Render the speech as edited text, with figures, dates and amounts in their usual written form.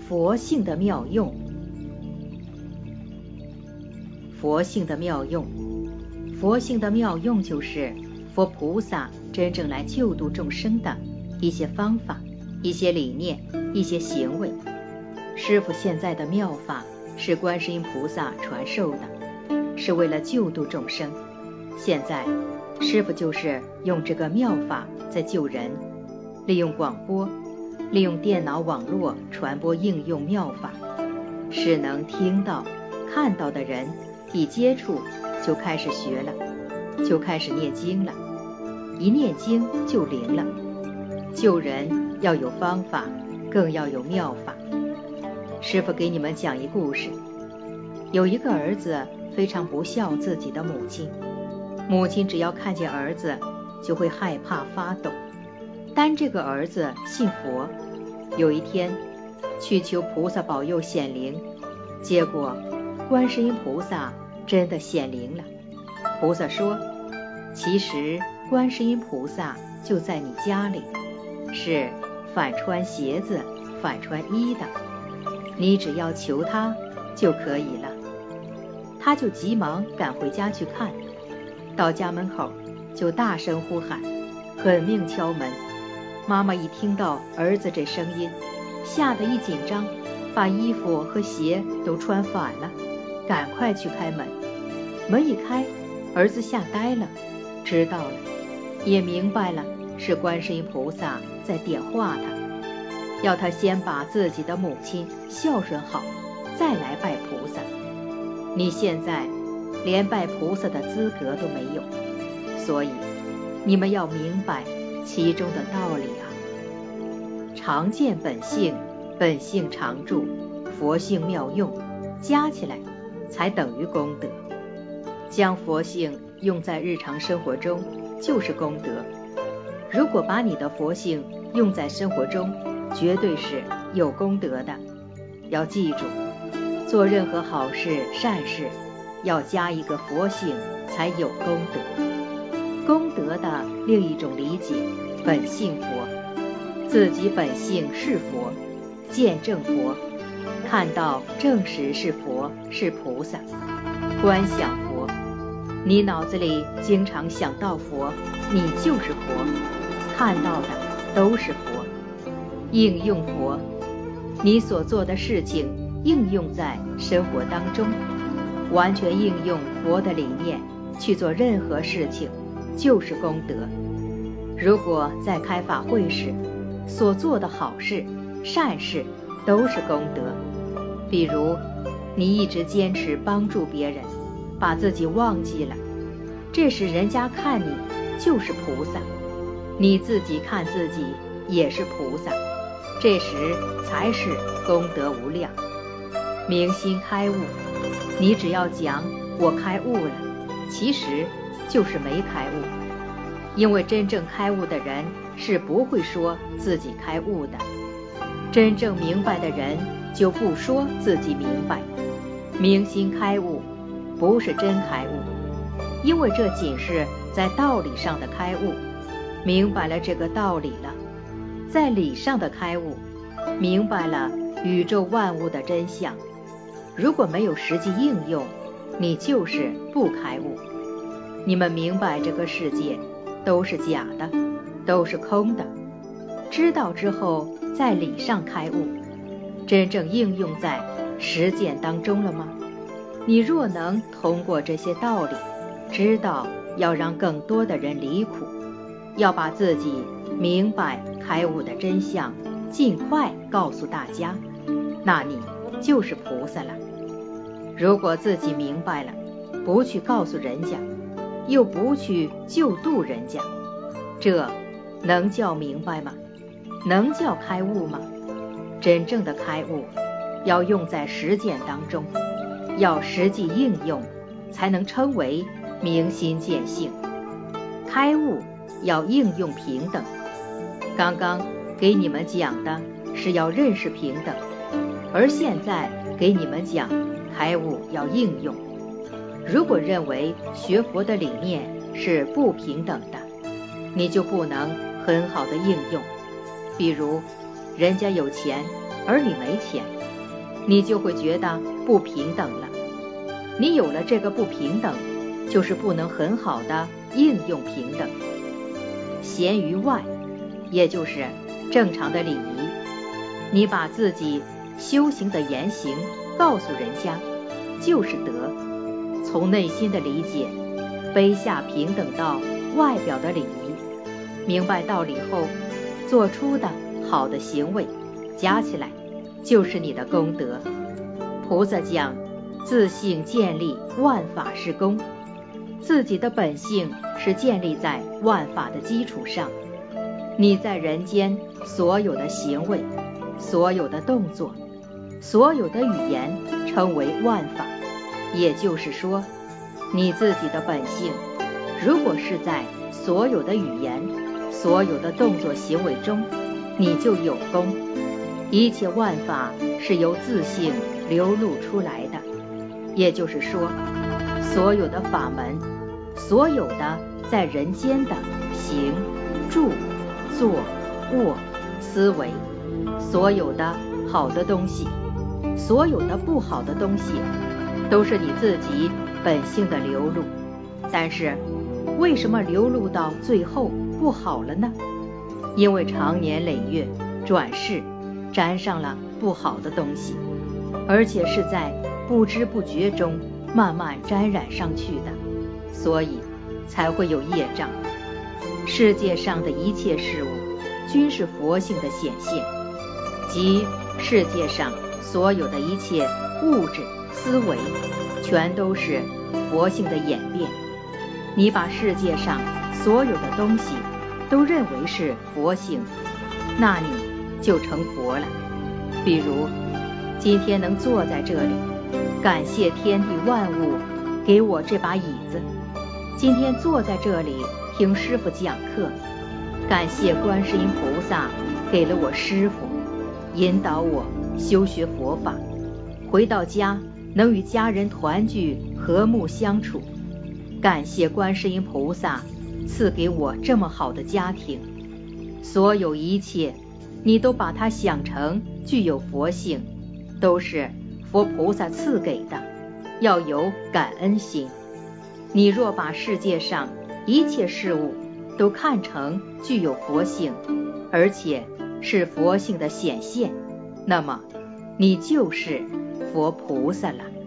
佛性的妙用。佛性的妙用，佛性的妙用就是佛菩萨真正来救度众生的一些方法、一些理念、一些行为。师父现在的妙法是观世音菩萨传授的，是为了救度众生。现在师父就是用这个妙法在救人，利用广播，利用电脑网络传播应用妙法，使能听到看到的人一接触就开始学了，就开始念经了，一念经就灵了。救人要有方法，更要有妙法。师父给你们讲一故事，有一个儿子非常不孝自己的母亲，母亲只要看见儿子就会害怕发抖。但这个儿子信佛，有一天去求菩萨保佑显灵，结果观世音菩萨真的显灵了。菩萨说，其实观世音菩萨就在你家里，是反穿鞋子反穿衣的，你只要求他就可以了。他就急忙赶回家去看，到家门口就大声呼喊，狠命敲门。妈妈一听到儿子这声音，吓得一紧张，把衣服和鞋都穿反了，赶快去开门。门一开，儿子吓呆了，知道了，也明白了是观世音菩萨在点化他，要他先把自己的母亲孝顺好，再来拜菩萨。你现在连拜菩萨的资格都没有，所以你们要明白其中的道理啊。常见本性，本性常住，佛性妙用，加起来才等于功德。将佛性用在日常生活中就是功德。如果把你的佛性用在生活中，绝对是有功德的。要记住，做任何好事善事要加一个佛性才有功德。功德的另一种理解，本性佛，自己本性是佛，见证佛，看到证实是佛是菩萨，观想佛，你脑子里经常想到佛，你就是佛，看到的都是佛。应用佛，你所做的事情应用在生活当中，完全应用佛的理念去做任何事情，就是功德。如果在开法会时所做的好事善事都是功德，比如你一直坚持帮助别人，把自己忘记了，这时人家看你就是菩萨，你自己看自己也是菩萨，这时才是功德无量。明心开悟，你只要讲我开悟了，其实就是没开悟，因为真正开悟的人是不会说自己开悟的，真正明白的人就不说自己明白。明心开悟不是真开悟，因为这仅是在道理上的开悟，明白了这个道理了。在理上的开悟，明白了宇宙万物的真相。如果没有实际应用，你就是不开悟。你们明白这个世界都是假的，都是空的，知道之后在理上开悟，真正应用在实践当中了吗？你若能通过这些道理，知道要让更多的人离苦，要把自己明白开悟的真相尽快告诉大家，那你就是菩萨了。如果自己明白了，不去告诉人家，又不去救度人家，这能叫明白吗？能叫开悟吗？真正的开悟要用在实践当中，要实际应用，才能称为明心见性。开悟要应用平等。刚刚给你们讲的是要认识平等，而现在给你们讲开悟要应用。如果认为学佛的理念是不平等的，你就不能很好的应用。比如人家有钱而你没钱， 你就会觉得不平等了。你有了这个不平等，就是不能很好的应用平等。贤于外，也就是正常的礼仪，你把自己修行的言行告诉人家，就是德。从内心的理解，卑下平等到外表的礼仪，明白道理后做出的好的行为，加起来就是你的功德。菩萨讲，自性建立万法是功，自己的本性是建立在万法的基础上。你在人间所有的行为，所有的动作，所有的语言称为万法。也就是说，你自己的本性如果是在所有的语言，所有的动作行为中，你就有功。一切万法是由自性流露出来的。也就是说，所有的法门，所有的在人间的行、住、坐、卧、思维，所有的好的东西，所有的不好的东西，都是你自己本性的流露。但是为什么流露到最后不好了呢？因为长年累月转世沾上了不好的东西，而且是在不知不觉中慢慢沾染上去的，所以才会有业障。世界上的一切事物均是佛性的显现，即世界上所有的一切物质思维全都是佛性的演变。你把世界上所有的东西都认为是佛性，那你就成佛了。比如今天能坐在这里，感谢天地万物给我这把椅子。今天坐在这里听师父讲课，感谢观世音菩萨给了我师父，引导我修学佛法。回到家能与家人团聚和睦相处，感谢观世音菩萨赐给我这么好的家庭。所有一切你都把它想成具有佛性，都是佛菩萨赐给的，要有感恩心。你若把世界上一切事物都看成具有佛性，而且是佛性的显现，那么你就是佛菩萨了。